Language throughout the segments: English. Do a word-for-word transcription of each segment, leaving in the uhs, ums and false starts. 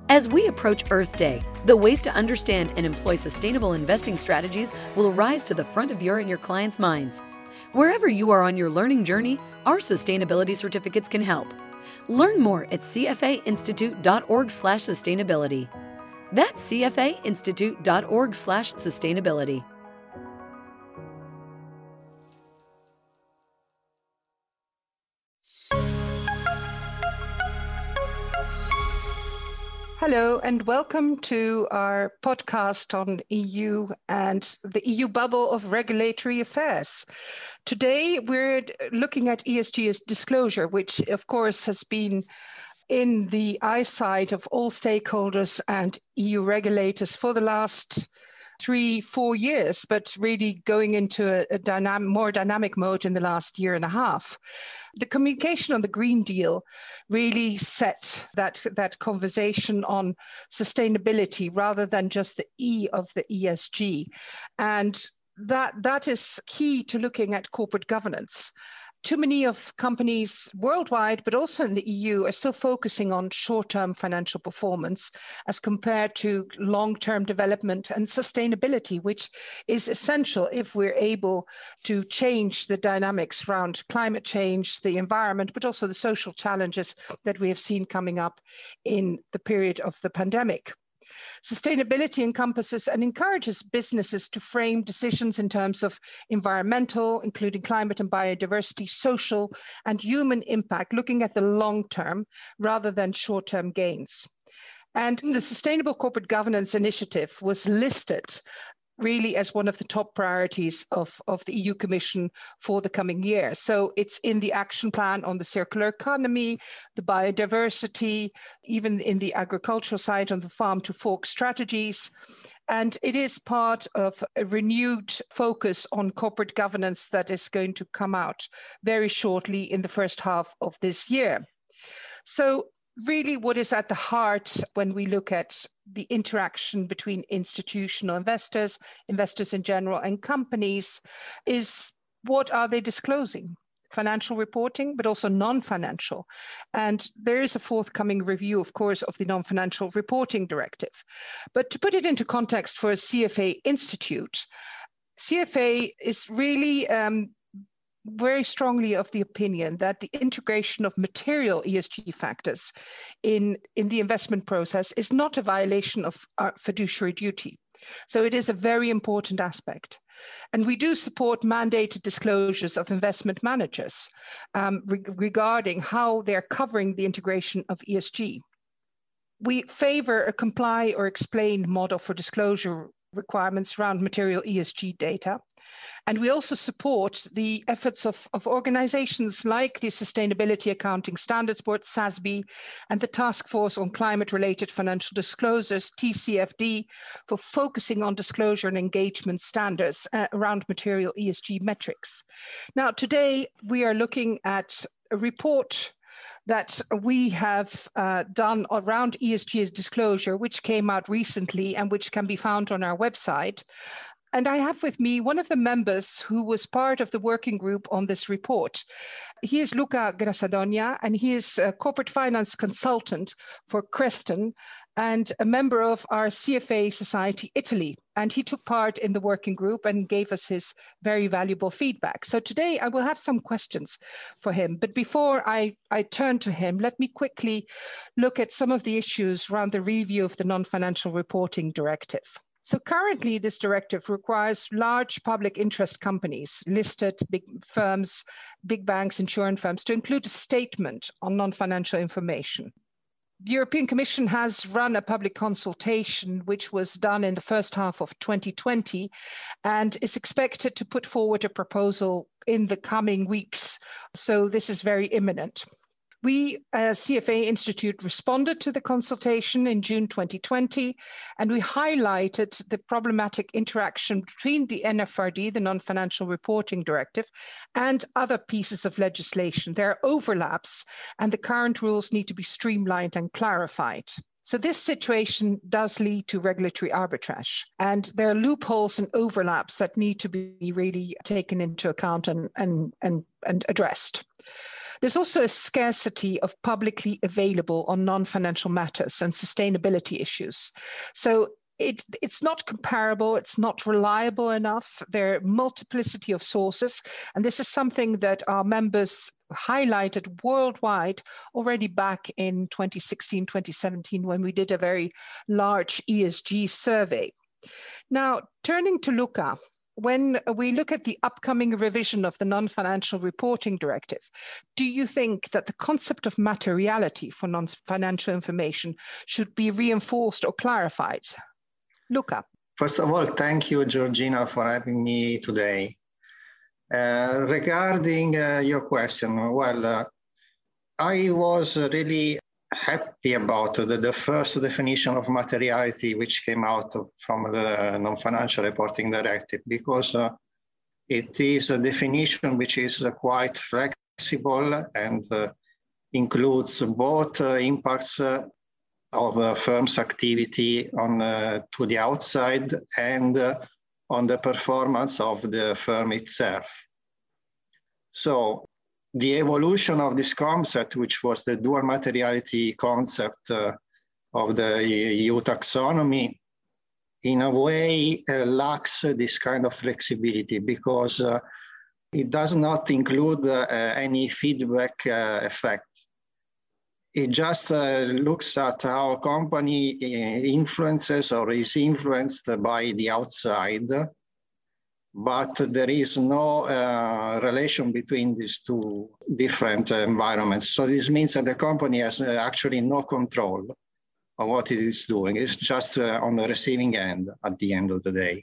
As we approach Earth Day, the ways to understand and employ sustainable investing strategies will rise to the front of your and your clients' minds. Wherever you are on your learning journey, our sustainability certificates can help. Learn more at c f a institute dot org slash sustainability. That's c f a institute dot org slash sustainability. Hello, and welcome to our podcast on E U and the E U bubble of regulatory affairs. Today, we're looking at E S G disclosure, which, of course, has been in the eyesight of all stakeholders and E U regulators for the last three, four years, but really going into a, a dynamic, more dynamic mode in the last year and a half. The communication on the Green Deal really set that, that conversation on sustainability rather than just the E of the E S G. And that, that is key to looking at corporate governance. Too many of companies worldwide, but also in the E U, are still focusing on short-term financial performance as compared to long-term development and sustainability, which is essential if we're able to change the dynamics around climate change, the environment, but also the social challenges that we have seen coming up in the period of the pandemic. Sustainability encompasses and encourages businesses to frame decisions in terms of environmental, including climate and biodiversity, social and human impact, looking at the long term rather than short-term gains. And the Sustainable Corporate Governance Initiative was listed really as one of the top priorities of, of the E U Commission for the coming year. So it's in the action plan on the circular economy, the biodiversity, even in the agricultural side on the farm to fork strategies. And it is part of a renewed focus on corporate governance that is going to come out very shortly in the first half of this year. So really what is at the heart when we look at the interaction between institutional investors, investors in general, and companies is what are they disclosing? Financial reporting, but also non-financial. And there is a forthcoming review, of course, of the non-financial reporting directive. But to put it into context for a C F A institute, C F A is really um, very strongly of the opinion that the integration of material E S G factors in, in the investment process is not a violation of our fiduciary duty. So it is a very important aspect. And we do support mandated disclosures of investment managers um, re- regarding how they're covering the integration of E S G. We favor a comply or explain model for disclosure requirements around material E S G data. And we also support the efforts of, of organizations like the Sustainability Accounting Standards Board, S A S B, and the Task Force on Climate-Related Financial Disclosures, T C F D, for focusing on disclosure and engagement standards uh, around material E S G metrics. Now, today we are looking at a report that we have uh, done around E S G disclosure, which came out recently and which can be found on our website. And I have with me one of the members who was part of the working group on this report. He is Luca Grassadonia, and he is a corporate finance consultant for Creston and a member of our C F A Society Italy. And he took part in the working group and gave us his very valuable feedback. So today I will have some questions for him. But before I, I turn to him, let me quickly look at some of the issues around the review of the non-financial reporting directive. So currently, this directive requires large public interest companies, listed big firms, big banks, insurance firms, to include a statement on non-financial information. The European Commission has run a public consultation, which was done in the first half of twenty twenty, and is expected to put forward a proposal in the coming weeks. So this is very imminent. We, as C F A Institute, responded to the consultation in June twenty twenty, and we highlighted the problematic interaction between the N F R D, the Non-Financial Reporting Directive, and other pieces of legislation. There are overlaps, and the current rules need to be streamlined and clarified. So this situation does lead to regulatory arbitrage, and there are loopholes and overlaps that need to be really taken into account and, and, and, and addressed. There's also a scarcity of publicly available on non-financial matters and sustainability issues. So It, it's not comparable, it's not reliable enough. There are multiplicity of sources, and this is something that our members highlighted worldwide already back in twenty sixteen, twenty seventeen, when we did a very large E S G survey. Now, turning to Luca, when we look at the upcoming revision of the non-financial reporting directive, do you think that the concept of materiality for non-financial information should be reinforced or clarified? Luca. First of all, thank you, Georgina, for having me today. Uh, regarding uh, your question, well, uh, I was really happy about the, the first definition of materiality which came out from the non-financial reporting directive, because uh, it is a definition which is uh, quite flexible and uh, includes both uh, impacts uh, of a firm's activity on uh, to the outside and uh, on the performance of the firm itself. So the evolution of this concept, which was the dual materiality concept uh, of the E U taxonomy, in a way uh, lacks this kind of flexibility, because uh, it does not include uh, any feedback uh, effect. It just uh, looks at how a company influences or is influenced by the outside, but there is no uh, relation between these two different environments. So this means that the company has actually no control of what it is doing. It's just uh, on the receiving end at the end of the day.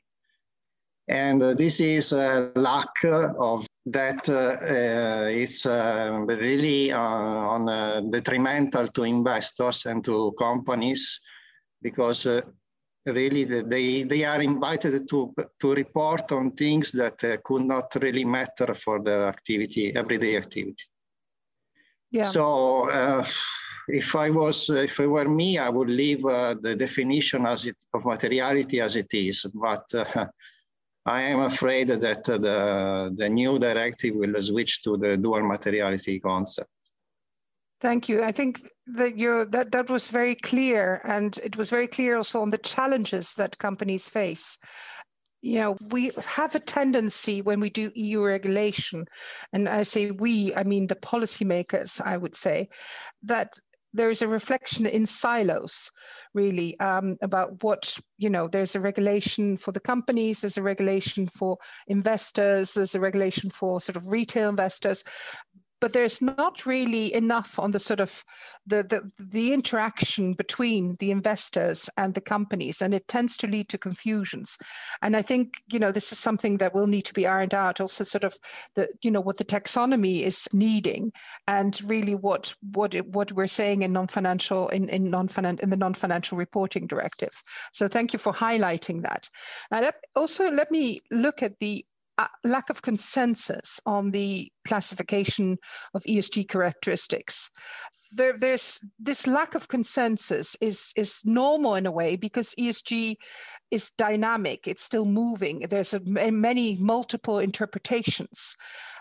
And uh, this is a lack of that uh, uh, it's uh, really uh, on uh, detrimental to investors and to companies, because uh, really they, they are invited to, to report on things that uh, could not really matter for their activity, everyday activity. Yeah. So uh, if I was, if it were me, I would leave uh, the definition as it, of materiality as it is, but uh, I am afraid that uh, the, the new directive will switch to the dual materiality concept. Thank you. I think that you're, that, that was very clear, and it was very clear also on the challenges that companies face. You know, we have a tendency when we do E U regulation, and I say we, I mean the policymakers, I would say, that there is a reflection in silos, really, um, about what, you know, there's a regulation for the companies, there's a regulation for investors, there's a regulation for sort of retail investors, but there's not really enough on the sort of the, the, the interaction between the investors and the companies, and it tends to lead to confusions. And I think, you know, this is something that will need to be ironed out, also sort of the, you know, what the taxonomy is needing, and really what what what we're saying in non-financial in, in non-finan in the non-financial reporting directive. So thank you for highlighting that. And also let me look at the Uh, lack of consensus on the classification of E S G characteristics. There, there's this lack of consensus is, is normal in a way, because E S G is dynamic, it's still moving. There's a, many multiple interpretations,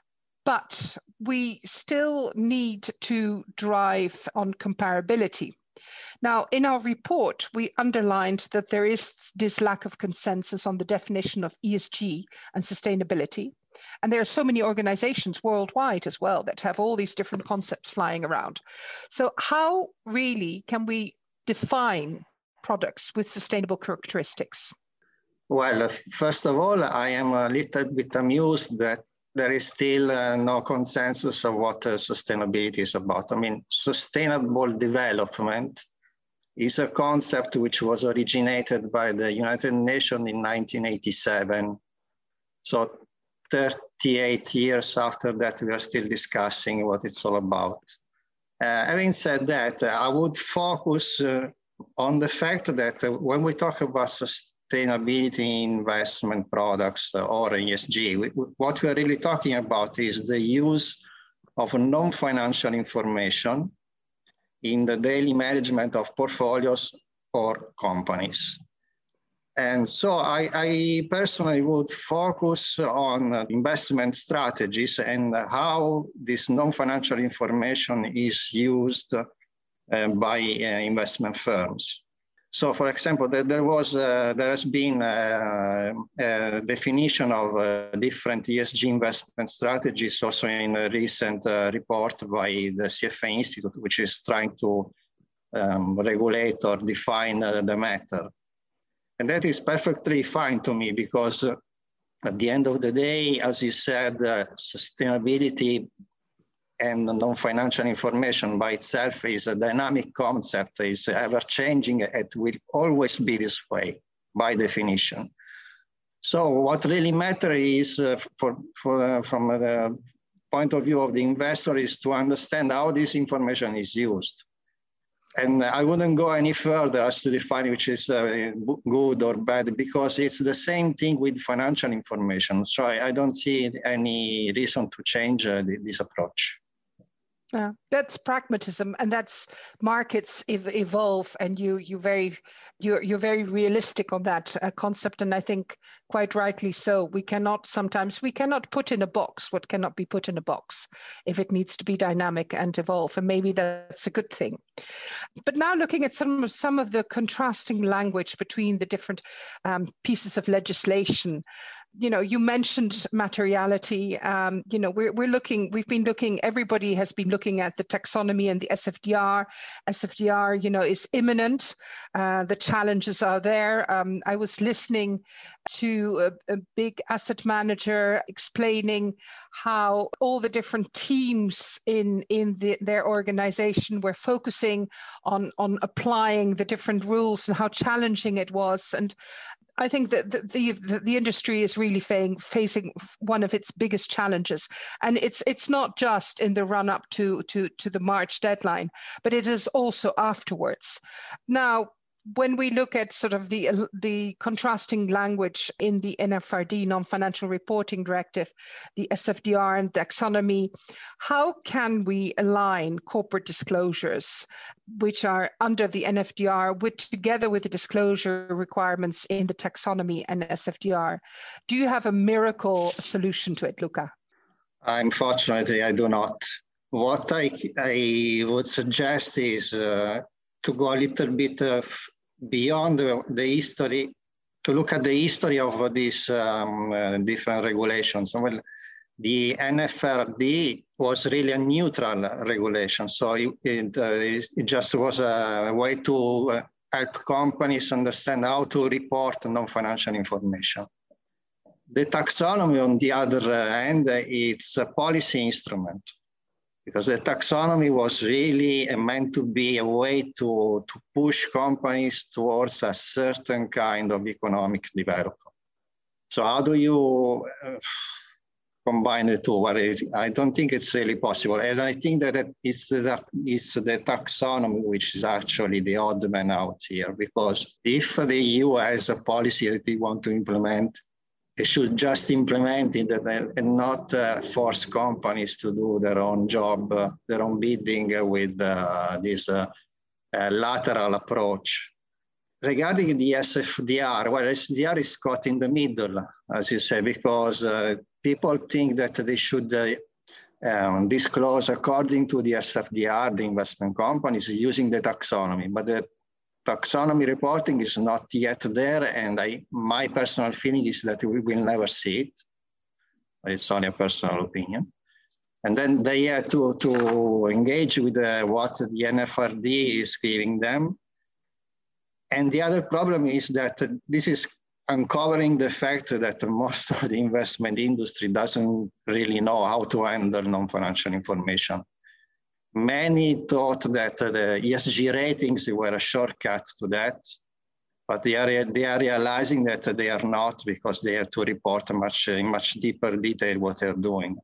but we still need to drive on comparability. Now, in our report, we underlined that there is this lack of consensus on the definition of E S G and sustainability. And there are so many organizations worldwide as well that have all these different concepts flying around. So how really can we define products with sustainable characteristics? Well, first of all, I am a little bit amused that there is still uh, no consensus of what uh, sustainability is about. I mean, sustainable development is a concept which was originated by the United Nations in nineteen eighty-seven. So thirty-eight years after that, we are still discussing what it's all about. Uh, having said that, uh, I would focus uh, on the fact that uh, when we talk about sustainability investment products uh, or E S G, we, what we're really talking about is the use of non-financial information in the daily management of portfolios or companies. And so I, I personally would focus on investment strategies and how this non-financial information is used uh, by uh, investment firms. So, for example, there, there was uh, there has been a, a definition of uh, different E S G investment strategies, also in a recent uh, report by the C F A Institute, which is trying to um, regulate or define uh, the matter. And that is perfectly fine to me because uh, at the end of the day, as you said, uh, sustainability and non-financial information by itself is a dynamic concept, is ever-changing. It will always be this way by definition. So what really matters is, uh, for, for, uh, from the point of view of the investor, is to understand how this information is used. And I wouldn't go any further as to define which is uh, good or bad, because it's the same thing with financial information. So I, I don't see any reason to change uh, the, this approach. Yeah, that's pragmatism, and that's markets ev evolve, and you you very you're you're very realistic on that uh, concept, and I think quite rightly so. We cannot sometimes we cannot put in a box what cannot be put in a box if it needs to be dynamic and evolve, and maybe that's a good thing. But now looking at some some of the contrasting language between the different um, pieces of legislation. You know, you mentioned materiality. Um, you know, we're we're looking. We've been looking. Everybody has been looking at the taxonomy and the S F D R. S F D R, you know, is imminent. Uh, the challenges are there. Um, I was listening to a, a big asset manager explaining how all the different teams in in the, their organization were focusing on on applying the different rules and how challenging it was. And I think that the, the, the industry is really facing, facing one of its biggest challenges. And it's it's not just in the run up to, to, to the March deadline, but it is also afterwards. Now, when we look at sort of the, the contrasting language in the N F R D, Non-Financial Reporting Directive, the S F D R and taxonomy, how can we align corporate disclosures, which are under the N F D R, with together with the disclosure requirements in the taxonomy and S F D R? Do you have a miracle solution to it, Luca? Unfortunately, I do not. What I, I would suggest is uh, to go a little bit uh, beyond the, the history, to look at the history of these um, uh, different regulations. Well, the N F R D was really a neutral regulation, so it, it, uh, it just was a way to uh, help companies understand how to report non-financial information. The taxonomy, on the other hand, it's a policy instrument, because the taxonomy was really meant to be a way to, to push companies towards a certain kind of economic development. So how do you uh, combine the two? Well, it, I don't think it's really possible. And I think that it's the, it's the taxonomy which is actually the odd man out here, because if the E U has a policy that they want to implement, they should just implement it and not uh, force companies to do their own job, uh, their own bidding uh, with uh, this uh, uh, lateral approach. Regarding the S F D R, well, S F D R is caught in the middle, as you say, because uh, people think that they should uh, um, disclose according to the S F D R, the investment companies, using the taxonomy. But the taxonomy reporting is not yet there, and I, my personal feeling is that we will never see it. It's only a personal opinion. And then they have to, to engage with uh, what the N F R D is giving them. And the other problem is that this is uncovering the fact that most of the investment industry doesn't really know how to handle non-financial information. Many thought that the E S G ratings were a shortcut to that, but they are, they are realizing that they are not, because they have to report much, in much deeper detail what they're doing.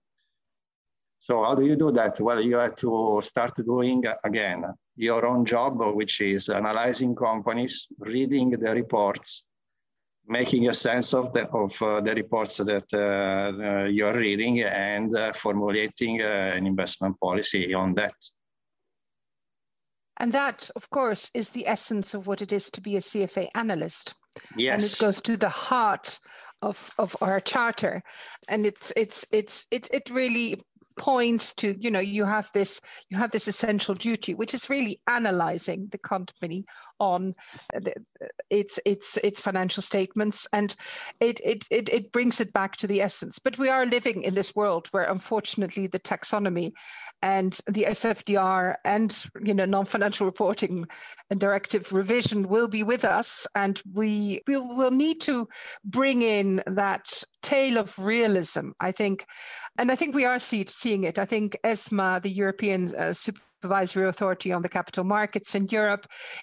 So how do you do that? Well, you have to start doing, again, your own job, which is analyzing companies, reading the reports, making a sense of the, of, uh, the reports that uh, uh, you're reading, and uh, formulating uh, an investment policy on that. And that, of course, is the essence of what it is to be a C F A analyst. Yes. And it goes to the heart of, of our charter. And it's it's it's it's it really points to, you know, you have this you have this essential duty, which is really analyzing the company on the, its its its financial statements, and it, it it it brings it back to the essence. But we are living in this world where, unfortunately, the taxonomy and the S F D R and, you know, non-financial reporting and directive revision will be with us, and we will will need to bring in that tale of realism, I think. And I think we are see, seeing it. I think ESMA, the European uh, Supervisory Authority on the Capital Markets in Europe,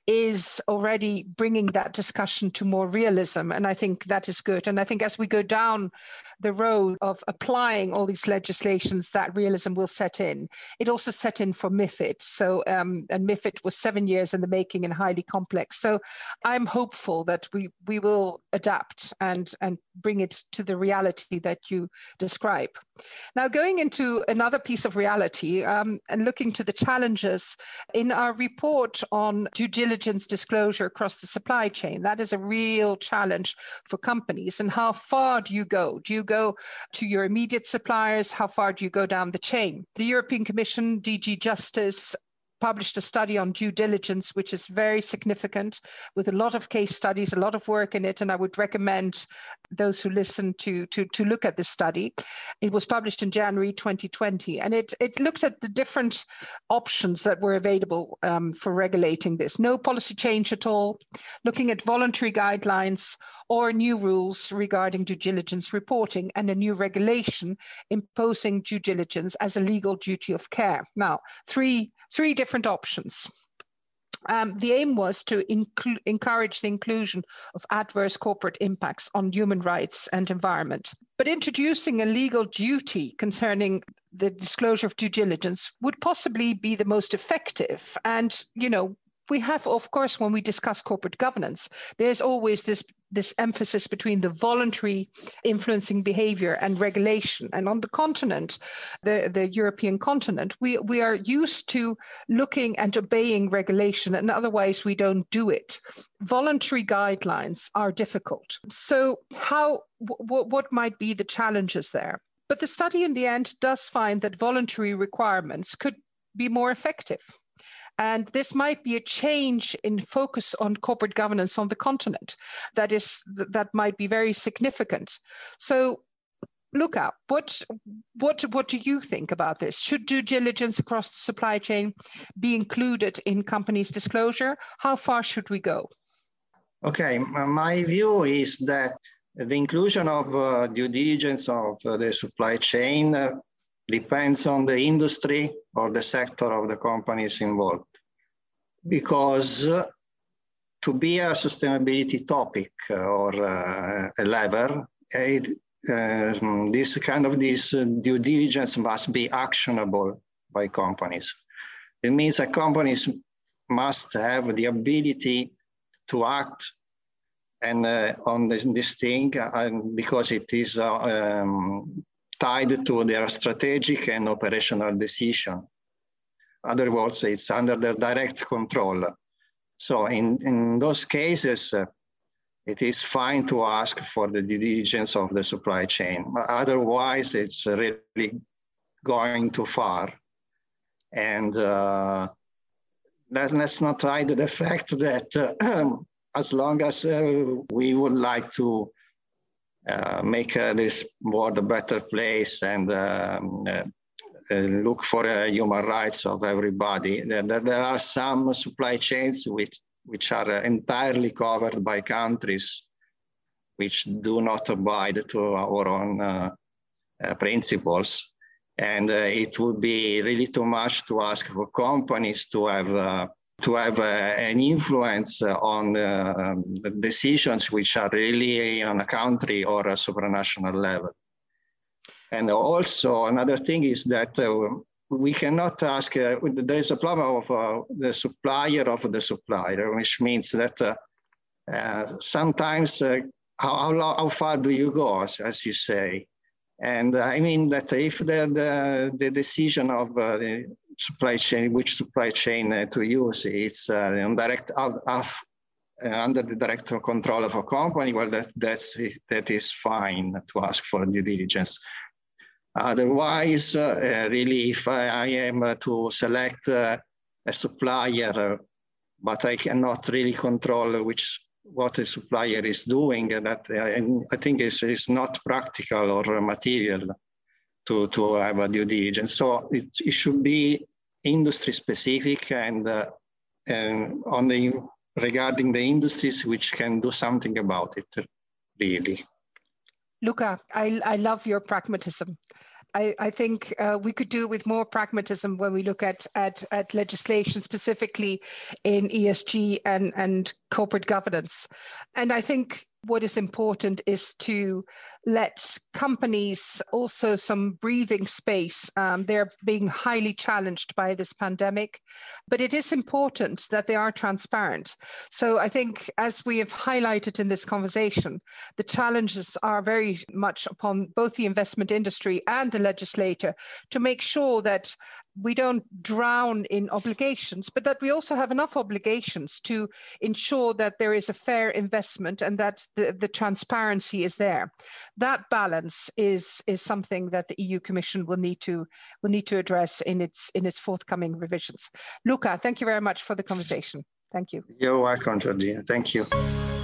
is already bringing that discussion to more realism. And I think that is good. And I think as we go down the road of applying all these legislations, that realism will set in. It also set in for MiFID. So, um, and MiFID was seven years in the making and highly complex. So I'm hopeful that we, we will adapt and, and bring it to the reality that you describe. Now, going into another piece of reality um, and looking to the challenges in our report on due diligence disclosure across the supply chain, that is a real challenge for companies. And how far do you go? Do you go to your immediate suppliers? How far do you go down the chain? The European Commission, D G Justice, published a study on due diligence, which is very significant, with a lot of case studies, a lot of work in it. And I would recommend those who listen to, to, to look at this study. It was published in January twenty twenty, and it, it looked at the different options that were available um, for regulating this. No policy change at all, looking at voluntary guidelines or new rules regarding due diligence reporting, and a new regulation imposing due diligence as a legal duty of care. Now, three Three different options. Um, the aim was to inclu- encourage the inclusion of adverse corporate impacts on human rights and environment. But introducing a legal duty concerning the disclosure of due diligence would possibly be the most effective. And, you know, we have, of course, when we discuss corporate governance, there's always this, this emphasis between the voluntary influencing behavior and regulation. And on the continent, the, the European continent, we, we are used to looking and obeying regulation, and otherwise we don't do it. Voluntary guidelines are difficult. So how, w- what might be the challenges there? But the study in the end does find that voluntary requirements could be more effective. And this might be a change in focus on corporate governance on the continent that is that might be very significant. So, Luca, what what what do you think about this? Should due diligence across the supply chain be included in companies' disclosure? How far should we go? Okay, my view is that the inclusion of uh, due diligence of uh, the supply chain uh, depends on the industry or the sector of the companies involved. Because uh, to be a sustainability topic uh, or uh, a lever, it, uh, this kind of this uh, due diligence must be actionable by companies. It means that companies must have the ability to act and uh, on this, this thing uh, because it is uh, um, tied to their strategic and operational decision. Other words, it's under their direct control. So in, in those cases, uh, it is fine to ask for the due diligence of the supply chain. Otherwise, it's really going too far. And uh, let, let's not hide the fact that uh, as long as uh, we would like to uh, make uh, this world a better place and um, uh, uh, look for uh, human rights of everybody, there, there are some supply chains which, which are entirely covered by countries which do not abide to our own uh, uh, principles. And uh, it would be really too much to ask for companies to have uh, to have uh, an influence uh, on uh, the decisions which are really on a country or a supranational level. And also another thing is that uh, we cannot ask, uh, there is a problem of uh, the supplier of the supplier, which means that uh, uh, sometimes uh, how, how, how far do you go, as, as you say? And I mean that if the, the, the decision of uh, the supply chain, which supply chain uh, to use, it's uh, on direct out, off, uh, under the direct control of a company, well, that, that's, that is fine to ask for due diligence. Otherwise, uh, really, if I, I am uh, to select uh, a supplier, uh, but I cannot really control which what a supplier is doing, that I, I think is, is not practical or material to, to have a due diligence. So it, it should be industry specific and, uh, and on the, regarding the industries which can do something about it, really. Luca, I, I love your pragmatism. I, I think uh, we could do with more pragmatism when we look at, at, at legislation, specifically in E S G and, and corporate governance. And I think what is important is to let companies also some breathing space. Um, they're being highly challenged by this pandemic, but it is important that they are transparent. So I think, as we have highlighted in this conversation, the challenges are very much upon both the investment industry and the legislator to make sure that we don't drown in obligations, but that we also have enough obligations to ensure that there is a fair investment and that the, the transparency is there. That balance is, is something that the E U Commission will need to will need to address in its in its forthcoming revisions. Luca, thank you very much for the conversation. Thank you. You're welcome, Georgina. Thank you.